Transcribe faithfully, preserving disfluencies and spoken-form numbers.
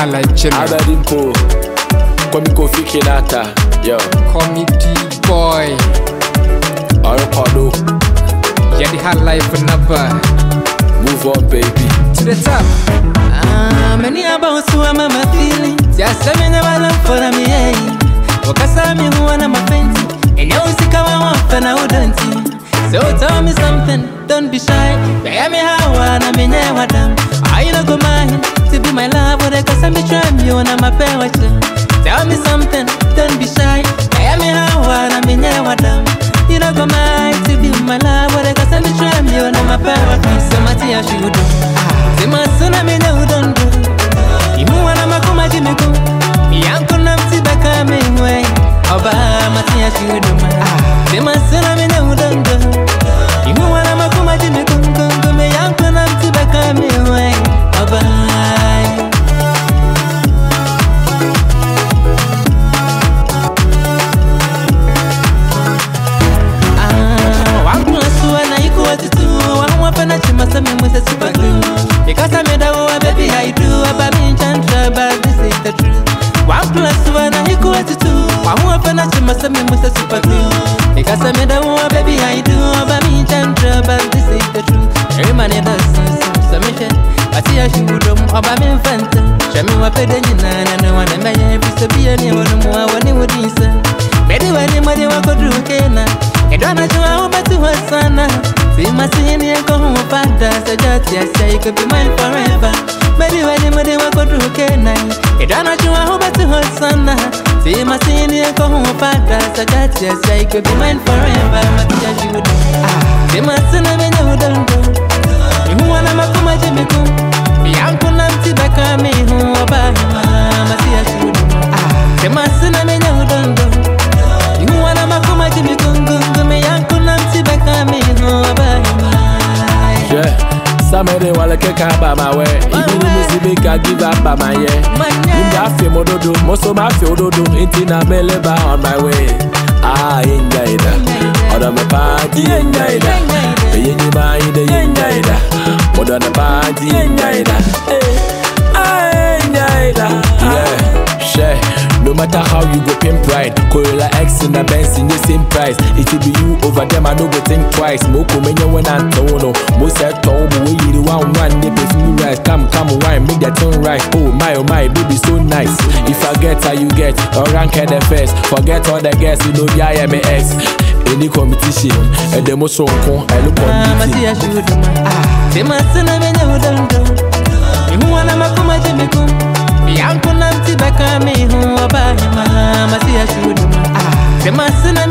Hala Chile. Abedimpo. Komiko Fikinata. Yo. Committee boy. Arokodo. Yadi hard life number. Move on, baby. To the top. Ah, many about who am I feeling? Just a minute while I'm for me. Wakasami who am I fainting? And you see come on and I wouldn't. So tell me something, don't be shy. Bear me how I mean what I'm. I don't go mind to be my love, but I cause I'm trying you and I'm a pair watch. Tell me something, don't be shy. Bear me how I mean what I'm. You don't go mind to be my love, but I cause I'm trying you and I'm a pair watch. So much I should do. See my son, I mean, I don't do. You want to make my Jimmy go. Young Kunamti back a main way. Obama, I should do. See my son, I mean, I don't do. You want to make my Jimmy go. Young Kunamti back a main way. Obama. Ah, one plus one equal to two. One weapon at you must have been with a super glue. Because I made a war, baby, I do. About me, Chandra, but this is the truth. One plus one equal to two. One weapon at you must have been with a super glue. Because I made a war, baby, I do. About me, Chandra, but this is the truth. Every man does some submission. I see a shoe room about me, Fanta. Show me what better than I know. And I may have to be any one more when you would listen. Better when you money walk through Kena. I don't know how much to her son. See my senior come home, father. So just yes, I could be mine forever. Better when you money walk through Kena. I don't know how much to her son. See my senior come home, father. So just yes, I could be mine forever. But yes, you would. See my son, I mean, you don't do. You want to make my Jimmy go. Young Kunamti back a me who about him. I see a shoe. See my son, I mean, you don't do. You wanna make my Jimmy gung gung me young Kunamti back a me who about him. Yeah. Somebody wanna kick up by my way. Even if you make a give up by my yeah. You got feel more do, most of my feel do, intina beleba on my way. Ah, enjoy that. Other my party, enjoy that. The yin mind, the enjoy that. More than a party, enjoy that. I enjoy that. Yeah, share. No matter how you go pin pride, Corolla X in the Benz in the same price. It will be you over them, I no go think twice. Moko menya when I tono, most I told me we you one one nip if you rise. Come, come wine, make that tone right. Oh my, oh my, baby so nice. If I get how you get, or rank at the first. Forget all the guests, you know yeah, I'm an ex. Any competition, and the most so cool, I look on me. They must send a man who don't do. You wanna make my Jimmy go. Young Kunamti back a me who about him. I see a shoe. They must send a